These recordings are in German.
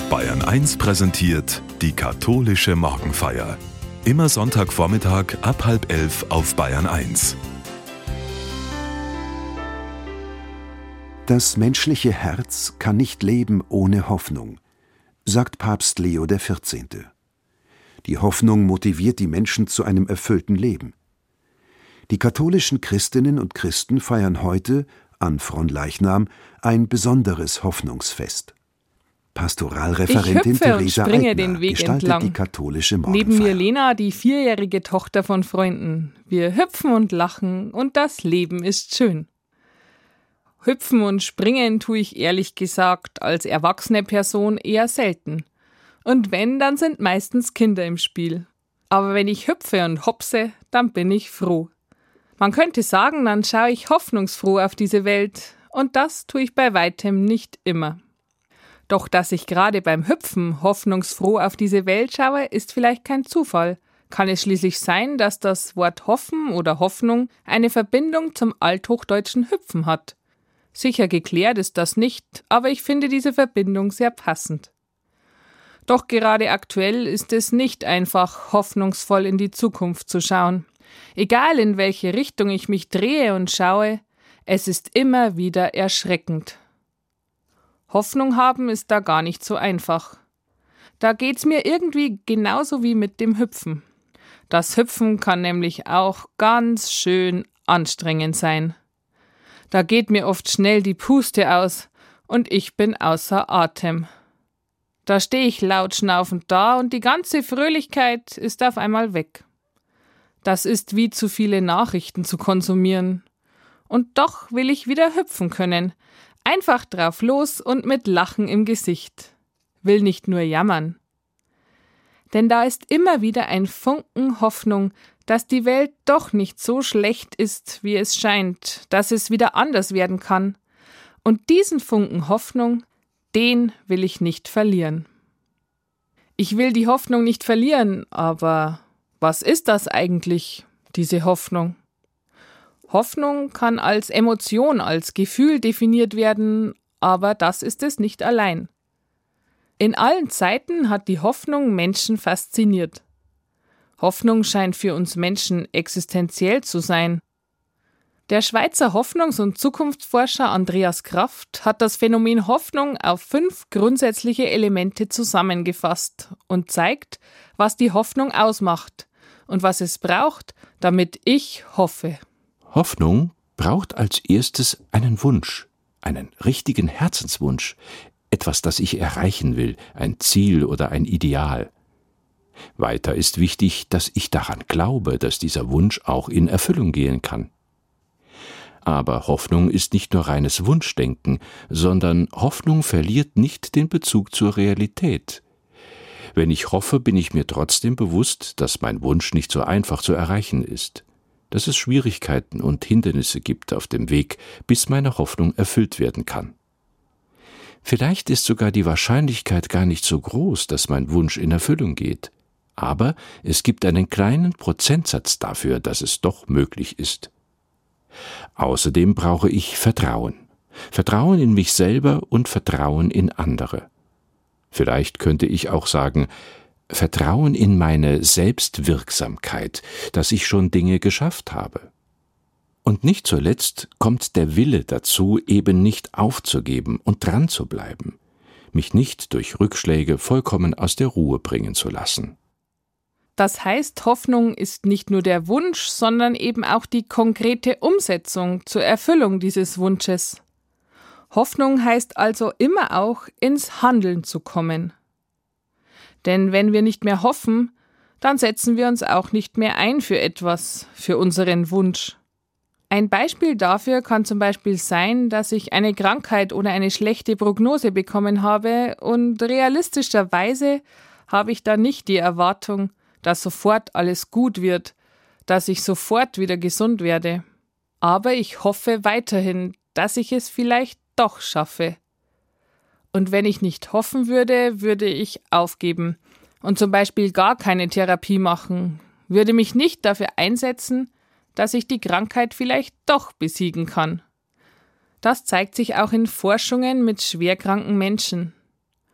Bayern 1 präsentiert die katholische Morgenfeier. Immer Sonntagvormittag ab 10:30 auf Bayern 1. Das menschliche Herz kann nicht leben ohne Hoffnung, sagt Papst Leo XIV. Die Hoffnung motiviert die Menschen zu einem erfüllten Leben. Die katholischen Christinnen und Christen feiern heute, an Fronleichnam, ein besonderes Hoffnungsfest. Pastoralreferentin Theresa Eitner gestaltet die katholische Morgenfeier. Neben mir Lena, die 4-jährige Tochter von Freunden. Wir hüpfen und lachen und das Leben ist schön. Hüpfen und springen tue ich ehrlich gesagt als erwachsene Person eher selten. Und wenn, dann sind meistens Kinder im Spiel. Aber wenn ich hüpfe und hopse, dann bin ich froh. Man könnte sagen, dann schaue ich hoffnungsfroh auf diese Welt. Und das tue ich bei weitem nicht immer. Doch dass ich gerade beim Hüpfen hoffnungsfroh auf diese Welt schaue, ist vielleicht kein Zufall. Kann es schließlich sein, dass das Wort Hoffen oder Hoffnung eine Verbindung zum althochdeutschen Hüpfen hat? Sicher geklärt ist das nicht, aber ich finde diese Verbindung sehr passend. Doch gerade aktuell ist es nicht einfach, hoffnungsvoll in die Zukunft zu schauen. Egal in welche Richtung ich mich drehe und schaue, es ist immer wieder erschreckend. Hoffnung haben ist da gar nicht so einfach. Da geht's mir irgendwie genauso wie mit dem Hüpfen. Das Hüpfen kann nämlich auch ganz schön anstrengend sein. Da geht mir oft schnell die Puste aus und ich bin außer Atem. Da stehe ich laut schnaufend da und die ganze Fröhlichkeit ist auf einmal weg. Das ist wie zu viele Nachrichten zu konsumieren. Und doch will ich wieder hüpfen können. Einfach drauf los und mit Lachen im Gesicht. Will nicht nur jammern. Denn da ist immer wieder ein Funken Hoffnung, dass die Welt doch nicht so schlecht ist, wie es scheint, dass es wieder anders werden kann. Und diesen Funken Hoffnung, den will ich nicht verlieren. Ich will die Hoffnung nicht verlieren, aber was ist das eigentlich, diese Hoffnung? Hoffnung kann als Emotion, als Gefühl definiert werden, aber das ist es nicht allein. In allen Zeiten hat die Hoffnung Menschen fasziniert. Hoffnung scheint für uns Menschen existenziell zu sein. Der Schweizer Hoffnungs- und Zukunftsforscher Andreas Kraft hat das Phänomen Hoffnung auf 5 grundsätzliche Elemente zusammengefasst und zeigt, was die Hoffnung ausmacht und was es braucht, damit ich hoffe. Hoffnung braucht als erstes einen Wunsch, einen richtigen Herzenswunsch, etwas, das ich erreichen will, ein Ziel oder ein Ideal. Weiter ist wichtig, dass ich daran glaube, dass dieser Wunsch auch in Erfüllung gehen kann. Aber Hoffnung ist nicht nur reines Wunschdenken, sondern Hoffnung verliert nicht den Bezug zur Realität. Wenn ich hoffe, bin ich mir trotzdem bewusst, dass mein Wunsch nicht so einfach zu erreichen ist, dass es Schwierigkeiten und Hindernisse gibt auf dem Weg, bis meine Hoffnung erfüllt werden kann. Vielleicht ist sogar die Wahrscheinlichkeit gar nicht so groß, dass mein Wunsch in Erfüllung geht. Aber es gibt einen kleinen Prozentsatz dafür, dass es doch möglich ist. Außerdem brauche ich Vertrauen. Vertrauen in mich selber und Vertrauen in andere. Vielleicht könnte ich auch sagen, Vertrauen in meine Selbstwirksamkeit, dass ich schon Dinge geschafft habe. Und nicht zuletzt kommt der Wille dazu, eben nicht aufzugeben und dran zu bleiben, mich nicht durch Rückschläge vollkommen aus der Ruhe bringen zu lassen. Das heißt, Hoffnung ist nicht nur der Wunsch, sondern eben auch die konkrete Umsetzung zur Erfüllung dieses Wunsches. Hoffnung heißt also immer auch, ins Handeln zu kommen. Denn wenn wir nicht mehr hoffen, dann setzen wir uns auch nicht mehr ein für etwas, für unseren Wunsch. Ein Beispiel dafür kann zum Beispiel sein, dass ich eine Krankheit oder eine schlechte Prognose bekommen habe und realistischerweise habe ich da nicht die Erwartung, dass sofort alles gut wird, dass ich sofort wieder gesund werde. Aber ich hoffe weiterhin, dass ich es vielleicht doch schaffe. Und wenn ich nicht hoffen würde, würde ich aufgeben und zum Beispiel gar keine Therapie machen, würde mich nicht dafür einsetzen, dass ich die Krankheit vielleicht doch besiegen kann. Das zeigt sich auch in Forschungen mit schwerkranken Menschen.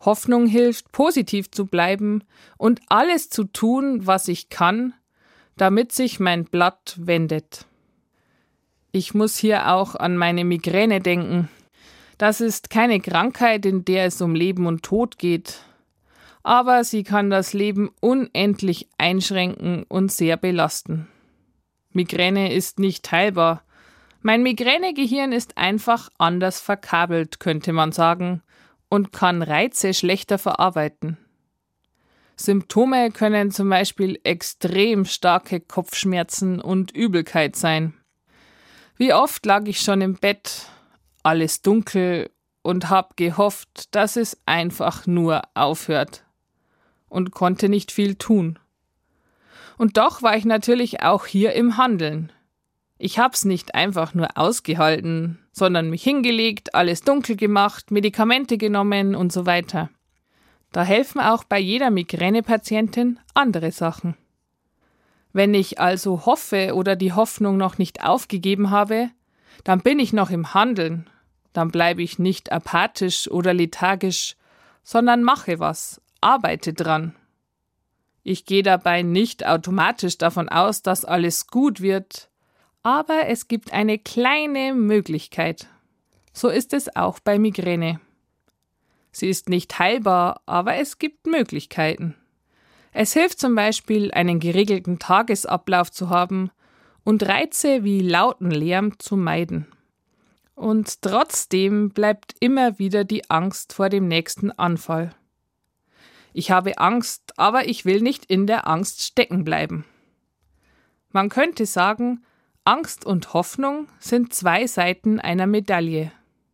Hoffnung hilft, positiv zu bleiben und alles zu tun, was ich kann, damit sich mein Blatt wendet. Ich muss hier auch an meine Migräne denken. Das ist keine Krankheit, in der es um Leben und Tod geht, aber sie kann das Leben unendlich einschränken und sehr belasten. Migräne ist nicht heilbar. Mein Migränegehirn ist einfach anders verkabelt, könnte man sagen, und kann Reize schlechter verarbeiten. Symptome können zum Beispiel extrem starke Kopfschmerzen und Übelkeit sein. Wie oft lag ich schon im Bett, alles dunkel, und habe gehofft, dass es einfach nur aufhört, und konnte nicht viel tun. Und doch war ich natürlich auch hier im Handeln. Ich hab's nicht einfach nur ausgehalten, sondern mich hingelegt, alles dunkel gemacht, Medikamente genommen und so weiter. Da helfen auch bei jeder Migränepatientin andere Sachen. Wenn ich also hoffe oder die Hoffnung noch nicht aufgegeben habe, dann bin ich noch im Handeln. Dann bleibe ich nicht apathisch oder lethargisch, sondern mache was, arbeite dran. Ich gehe dabei nicht automatisch davon aus, dass alles gut wird, aber es gibt eine kleine Möglichkeit. So ist es auch bei Migräne. Sie ist nicht heilbar, aber es gibt Möglichkeiten. Es hilft zum Beispiel, einen geregelten Tagesablauf zu haben und Reize wie lauten Lärm zu meiden. Und trotzdem bleibt immer wieder die Angst vor dem nächsten Anfall. Ich habe Angst, aber ich will nicht in der Angst stecken bleiben. Man könnte sagen, Angst und Hoffnung sind zwei Seiten einer Medaille.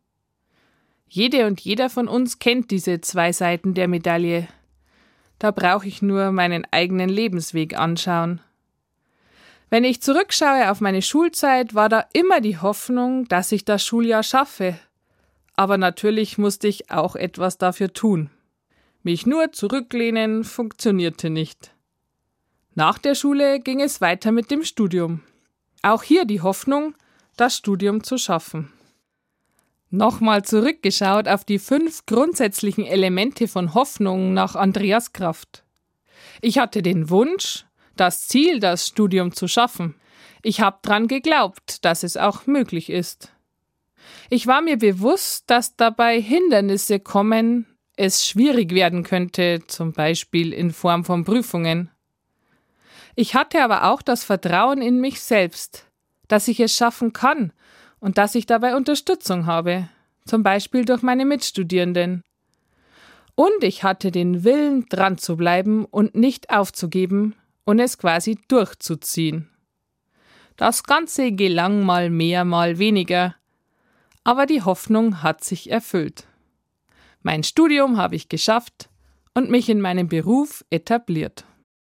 Jede und jeder von uns kennt diese zwei Seiten der Medaille. Da brauche ich nur meinen eigenen Lebensweg anschauen. Wenn ich zurückschaue auf meine Schulzeit, war da immer die Hoffnung, dass ich das Schuljahr schaffe. Aber natürlich musste ich auch etwas dafür tun. Mich nur zurücklehnen funktionierte nicht. Nach der Schule ging es weiter mit dem Studium. Auch hier die Hoffnung, das Studium zu schaffen. Nochmal zurückgeschaut auf die 5 grundsätzlichen Elemente von Hoffnung nach Andreas Kraft. Ich hatte den Wunsch, das Ziel, das Studium zu schaffen. Ich habe dran geglaubt, dass es auch möglich ist. Ich war mir bewusst, dass dabei Hindernisse kommen, es schwierig werden könnte, zum Beispiel in Form von Prüfungen. Ich hatte aber auch das Vertrauen in mich selbst, dass ich es schaffen kann und dass ich dabei Unterstützung habe, zum Beispiel durch meine Mitstudierenden. Und ich hatte den Willen, dran zu bleiben und nicht aufzugeben und es quasi durchzuziehen. Das Ganze gelang mal mehr, mal weniger, aber die Hoffnung hat sich erfüllt. Mein Studium habe ich geschafft und mich in meinem Beruf etabliert.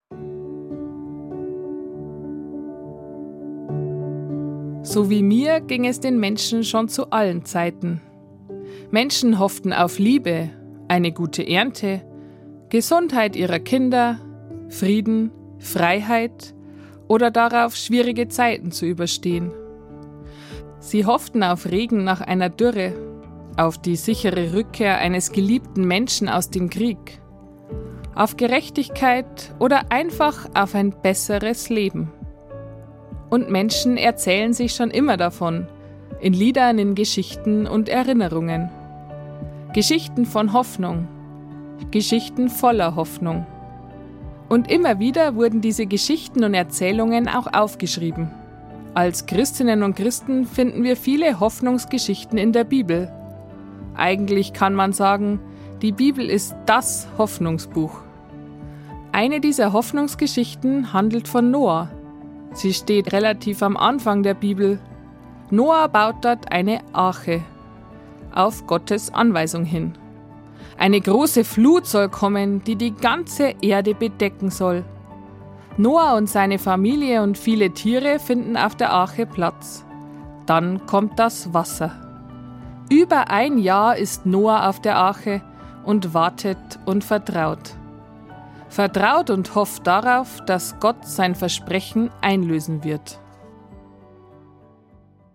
So wie mir ging es den Menschen schon zu allen Zeiten. Menschen hofften auf Liebe, eine gute Ernte, Gesundheit ihrer Kinder, Frieden, Freiheit oder darauf, schwierige Zeiten zu überstehen. Sie hofften auf Regen nach einer Dürre, auf die sichere Rückkehr eines geliebten Menschen aus dem Krieg, auf Gerechtigkeit oder einfach auf ein besseres Leben. Und Menschen erzählen sich schon immer davon, in Liedern, in Geschichten und Erinnerungen. Geschichten von Hoffnung, Geschichten voller Hoffnung. Und immer wieder wurden diese Geschichten und Erzählungen auch aufgeschrieben. Als Christinnen und Christen finden wir viele Hoffnungsgeschichten in der Bibel. Eigentlich kann man sagen, die Bibel ist das Hoffnungsbuch. Eine dieser Hoffnungsgeschichten handelt von Noah. Sie steht relativ am Anfang der Bibel. Noah baut dort eine Arche, auf Gottes Anweisung hin. Eine große Flut soll kommen, die die ganze Erde bedecken soll. Noah und seine Familie und viele Tiere finden auf der Arche Platz. Dann kommt das Wasser. Über 1 Jahr ist Noah auf der Arche und wartet und vertraut. Vertraut und hofft darauf, dass Gott sein Versprechen einlösen wird.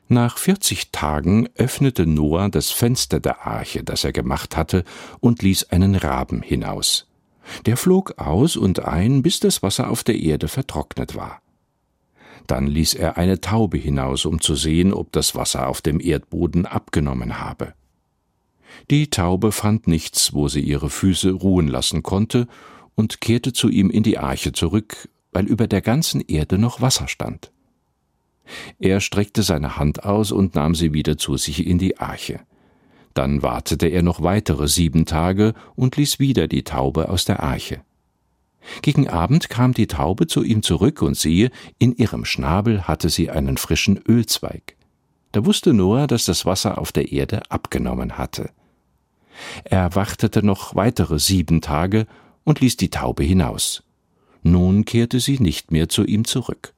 Nach 40 Tagen öffnete Noah das Fenster der Arche, das er gemacht hatte, und ließ einen Raben hinaus. Der flog aus und ein, bis das Wasser auf der Erde vertrocknet war. Dann ließ er eine Taube hinaus, um zu sehen, ob das Wasser auf dem Erdboden abgenommen habe. Die Taube fand nichts, wo sie ihre Füße ruhen lassen konnte, und kehrte zu ihm in die Arche zurück, weil über der ganzen Erde noch Wasser stand. Er streckte seine Hand aus und nahm sie wieder zu sich in die Arche. Dann wartete er noch weitere 7 Tage und ließ wieder die Taube aus der Arche. Gegen Abend kam die Taube zu ihm zurück, und siehe, in ihrem Schnabel hatte sie einen frischen Ölzweig. Da wusste Noah, dass das Wasser auf der Erde abgenommen hatte. Er wartete noch weitere 7 Tage und ließ die Taube hinaus. Nun kehrte sie nicht mehr zu ihm zurück.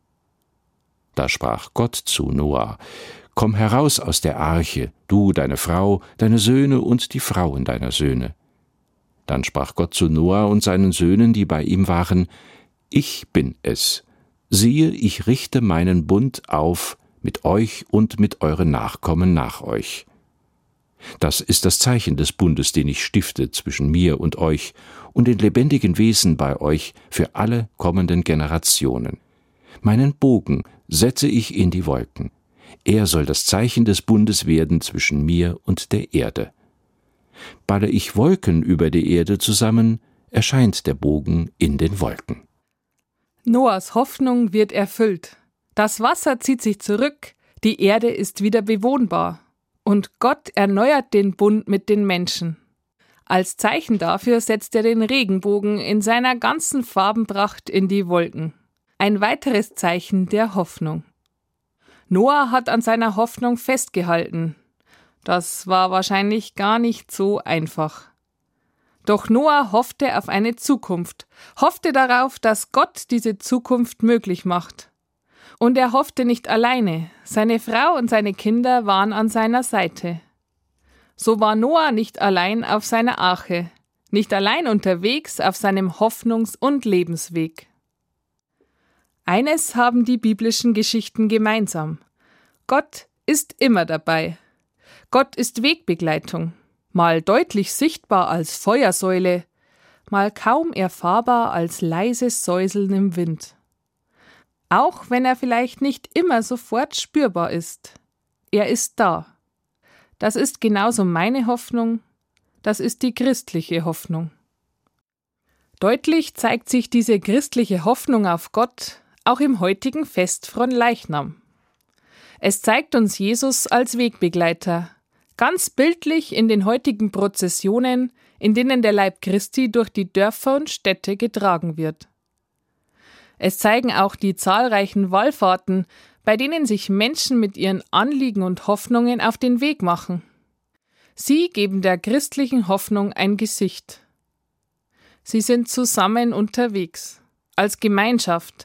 Da sprach Gott zu Noah: Komm heraus aus der Arche, du, deine Frau, deine Söhne und die Frauen deiner Söhne. Dann sprach Gott zu Noah und seinen Söhnen, die bei ihm waren: Ich bin es. Siehe, ich richte meinen Bund auf mit euch und mit euren Nachkommen nach euch. Das ist das Zeichen des Bundes, den ich stifte zwischen mir und euch und den lebendigen Wesen bei euch für alle kommenden Generationen. Meinen Bogen setze ich in die Wolken. Er soll das Zeichen des Bundes werden zwischen mir und der Erde. Balle ich Wolken über die Erde zusammen, erscheint der Bogen in den Wolken. Noahs Hoffnung wird erfüllt. Das Wasser zieht sich zurück, die Erde ist wieder bewohnbar. Und Gott erneuert den Bund mit den Menschen. Als Zeichen dafür setzt er den Regenbogen in seiner ganzen Farbenpracht in die Wolken. Ein weiteres Zeichen der Hoffnung. Noah hat an seiner Hoffnung festgehalten. Das war wahrscheinlich gar nicht so einfach. Doch Noah hoffte auf eine Zukunft, hoffte darauf, dass Gott diese Zukunft möglich macht. Und er hoffte nicht alleine, seine Frau und seine Kinder waren an seiner Seite. So war Noah nicht allein auf seiner Arche, nicht allein unterwegs auf seinem Hoffnungs- und Lebensweg. Eines haben die biblischen Geschichten gemeinsam: Gott ist immer dabei. Gott ist Wegbegleitung, mal deutlich sichtbar als Feuersäule, mal kaum erfahrbar als leises Säuseln im Wind. Auch wenn er vielleicht nicht immer sofort spürbar ist. Er ist da. Das ist genauso meine Hoffnung, das ist die christliche Hoffnung. Deutlich zeigt sich diese christliche Hoffnung auf Gott auch im heutigen Fest Fronleichnam. Es zeigt uns Jesus als Wegbegleiter, ganz bildlich in den heutigen Prozessionen, in denen der Leib Christi durch die Dörfer und Städte getragen wird. Es zeigen auch die zahlreichen Wallfahrten, bei denen sich Menschen mit ihren Anliegen und Hoffnungen auf den Weg machen. Sie geben der christlichen Hoffnung ein Gesicht. Sie sind zusammen unterwegs, als Gemeinschaft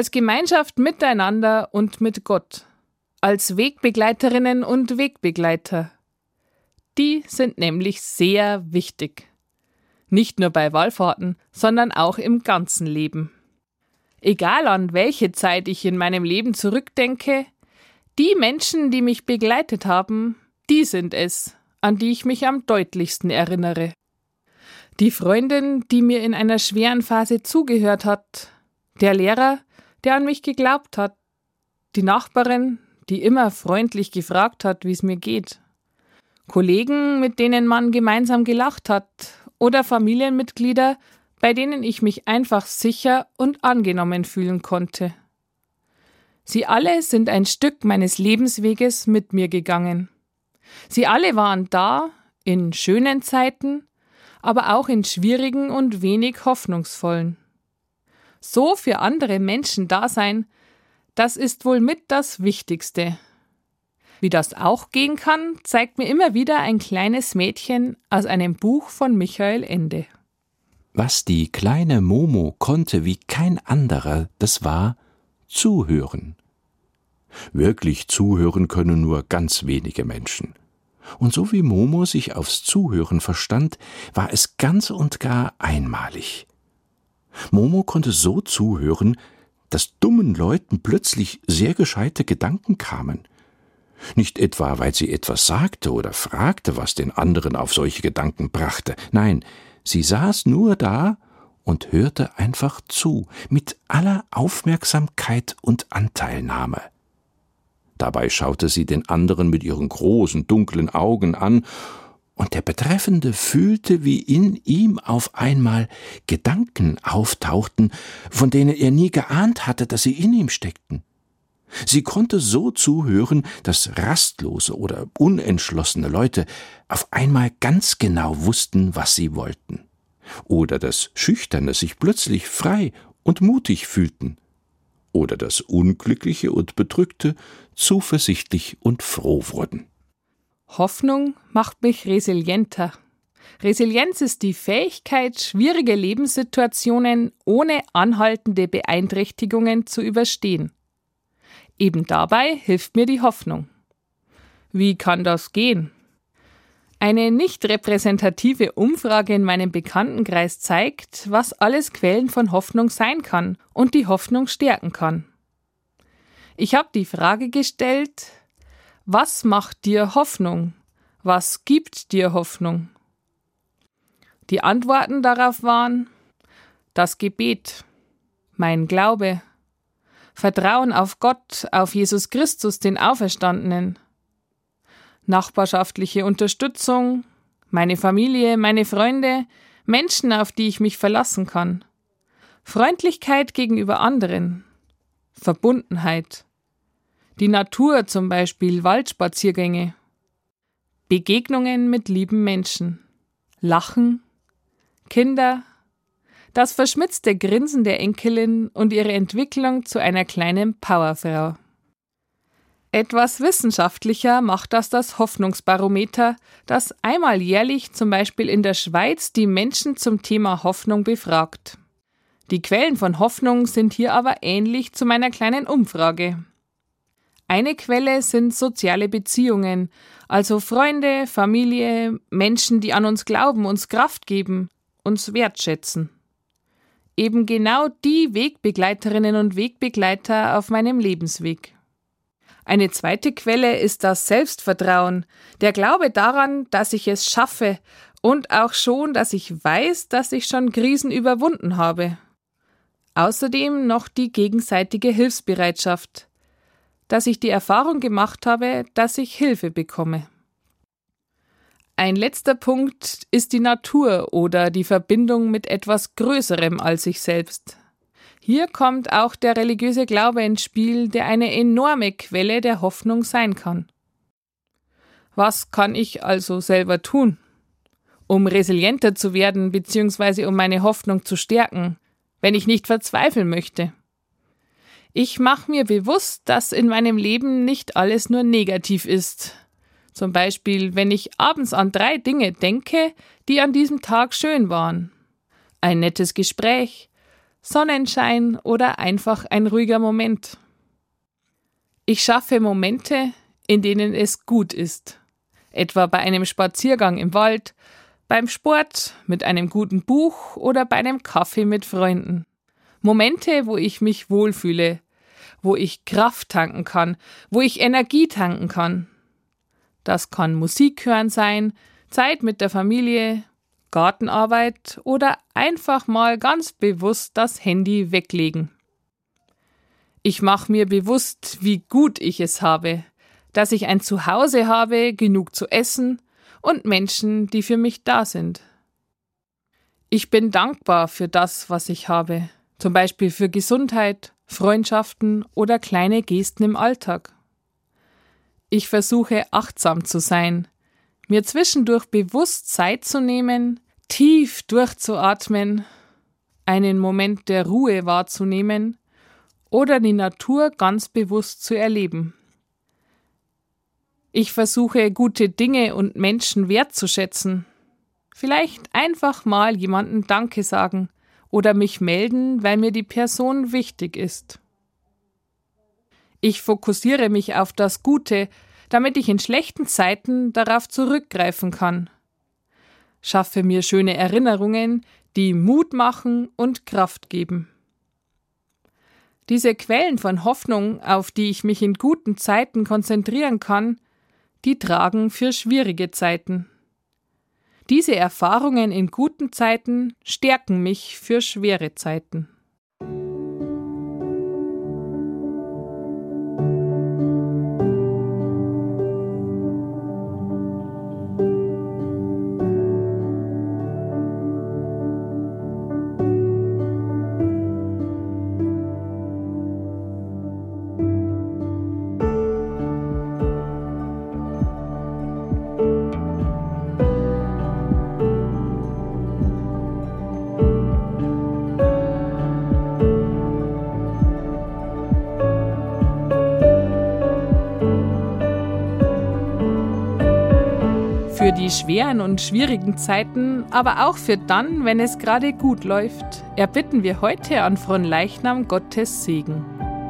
miteinander und mit Gott, als Wegbegleiterinnen und Wegbegleiter. Die sind nämlich sehr wichtig. Nicht nur bei Wallfahrten, sondern auch im ganzen Leben. Egal an welche Zeit ich in meinem Leben zurückdenke, die Menschen, die mich begleitet haben, die sind es, an die ich mich am deutlichsten erinnere. Die Freundin, die mir in einer schweren Phase zugehört hat, der Lehrer, der an mich geglaubt hat, die Nachbarin, die immer freundlich gefragt hat, wie es mir geht, Kollegen, mit denen man gemeinsam gelacht hat, oder Familienmitglieder, bei denen ich mich einfach sicher und angenommen fühlen konnte. Sie alle sind ein Stück meines Lebensweges mit mir gegangen. Sie alle waren da, in schönen Zeiten, aber auch in schwierigen und wenig hoffnungsvollen. So für andere Menschen da sein, das ist wohl mit das Wichtigste. Wie das auch gehen kann, zeigt mir immer wieder ein kleines Mädchen aus einem Buch von Michael Ende. Was die kleine Momo konnte wie kein anderer, das war zuhören. Wirklich zuhören können nur ganz wenige Menschen. Und so wie Momo sich aufs Zuhören verstand, war es ganz und gar einmalig. Momo konnte so zuhören, dass dummen Leuten plötzlich sehr gescheite Gedanken kamen. Nicht etwa, weil sie etwas sagte oder fragte, was den anderen auf solche Gedanken brachte. Nein, sie saß nur da und hörte einfach zu, mit aller Aufmerksamkeit und Anteilnahme. Dabei schaute sie den anderen mit ihren großen, dunklen Augen an, und der Betreffende fühlte, wie in ihm auf einmal Gedanken auftauchten, von denen er nie geahnt hatte, dass sie in ihm steckten. Sie konnte so zuhören, dass rastlose oder unentschlossene Leute auf einmal ganz genau wussten, was sie wollten. Oder dass Schüchterne sich plötzlich frei und mutig fühlten. Oder dass Unglückliche und Bedrückte zuversichtlich und froh wurden. Hoffnung macht mich resilienter. Resilienz ist die Fähigkeit, schwierige Lebenssituationen ohne anhaltende Beeinträchtigungen zu überstehen. Eben dabei hilft mir die Hoffnung. Wie kann das gehen? Eine nicht repräsentative Umfrage in meinem Bekanntenkreis zeigt, was alles Quellen von Hoffnung sein kann und die Hoffnung stärken kann. Ich habe die Frage gestellt: Was macht dir Hoffnung? Was gibt dir Hoffnung? Die Antworten darauf waren: das Gebet, mein Glaube, Vertrauen auf Gott, auf Jesus Christus, den Auferstandenen, nachbarschaftliche Unterstützung, meine Familie, meine Freunde, Menschen, auf die ich mich verlassen kann, Freundlichkeit gegenüber anderen, Verbundenheit, die Natur, zum Beispiel Waldspaziergänge, Begegnungen mit lieben Menschen, Lachen, Kinder, das verschmitzte Grinsen der Enkelin und ihre Entwicklung zu einer kleinen Powerfrau. Etwas wissenschaftlicher macht das Hoffnungsbarometer, das einmal jährlich zum Beispiel in der Schweiz die Menschen zum Thema Hoffnung befragt. Die Quellen von Hoffnung sind hier aber ähnlich zu meiner kleinen Umfrage. Eine Quelle sind soziale Beziehungen, also Freunde, Familie, Menschen, die an uns glauben, uns Kraft geben, uns wertschätzen. Eben genau die Wegbegleiterinnen und Wegbegleiter auf meinem Lebensweg. Eine zweite Quelle ist das Selbstvertrauen, der Glaube daran, dass ich es schaffe und auch schon, dass ich weiß, dass ich schon Krisen überwunden habe. Außerdem noch die gegenseitige Hilfsbereitschaft, dass ich die Erfahrung gemacht habe, dass ich Hilfe bekomme. Ein letzter Punkt ist die Natur oder die Verbindung mit etwas Größerem als sich selbst. Hier kommt auch der religiöse Glaube ins Spiel, der eine enorme Quelle der Hoffnung sein kann. Was kann ich also selber tun, um resilienter zu werden bzw. um meine Hoffnung zu stärken, wenn ich nicht verzweifeln möchte? Ich mache mir bewusst, dass in meinem Leben nicht alles nur negativ ist. Zum Beispiel, wenn ich abends an 3 Dinge denke, die an diesem Tag schön waren. Ein nettes Gespräch, Sonnenschein oder einfach ein ruhiger Moment. Ich schaffe Momente, in denen es gut ist. Etwa bei einem Spaziergang im Wald, beim Sport, mit einem guten Buch oder bei einem Kaffee mit Freunden. Momente, wo ich mich wohlfühle, wo ich Kraft tanken kann, wo ich Energie tanken kann. Das kann Musik hören sein, Zeit mit der Familie, Gartenarbeit oder einfach mal ganz bewusst das Handy weglegen. Ich mache mir bewusst, wie gut ich es habe, dass ich ein Zuhause habe, genug zu essen und Menschen, die für mich da sind. Ich bin dankbar für das, was ich habe, zum Beispiel für Gesundheit, Freundschaften oder kleine Gesten im Alltag. Ich versuche achtsam zu sein, mir zwischendurch bewusst Zeit zu nehmen, tief durchzuatmen, einen Moment der Ruhe wahrzunehmen oder die Natur ganz bewusst zu erleben. Ich versuche, gute Dinge und Menschen wertzuschätzen. Vielleicht einfach mal jemandem Danke sagen oder mich melden, weil mir die Person wichtig ist. Ich fokussiere mich auf das Gute, damit ich in schlechten Zeiten darauf zurückgreifen kann. Schaffe mir schöne Erinnerungen, die Mut machen und Kraft geben. Diese Quellen von Hoffnung, auf die ich mich in guten Zeiten konzentrieren kann, die tragen für schwierige Zeiten. Diese Erfahrungen in guten Zeiten stärken mich für schwere Zeiten. Für die schweren und schwierigen Zeiten, aber auch für dann, wenn es gerade gut läuft, erbitten wir heute an Fronleichnam Gottes Segen.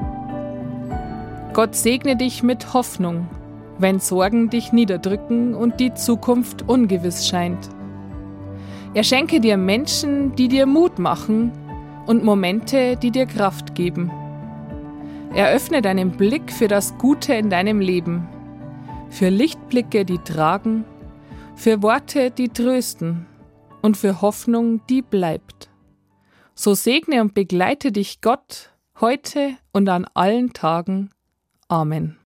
Gott segne dich mit Hoffnung, wenn Sorgen dich niederdrücken und die Zukunft ungewiss scheint. Er schenke dir Menschen, die dir Mut machen und Momente, die dir Kraft geben. Er öffne deinen Blick für das Gute in deinem Leben, für Lichtblicke, die tragen, für Worte, die trösten und für Hoffnung, die bleibt. So segne und begleite dich Gott heute und an allen Tagen. Amen.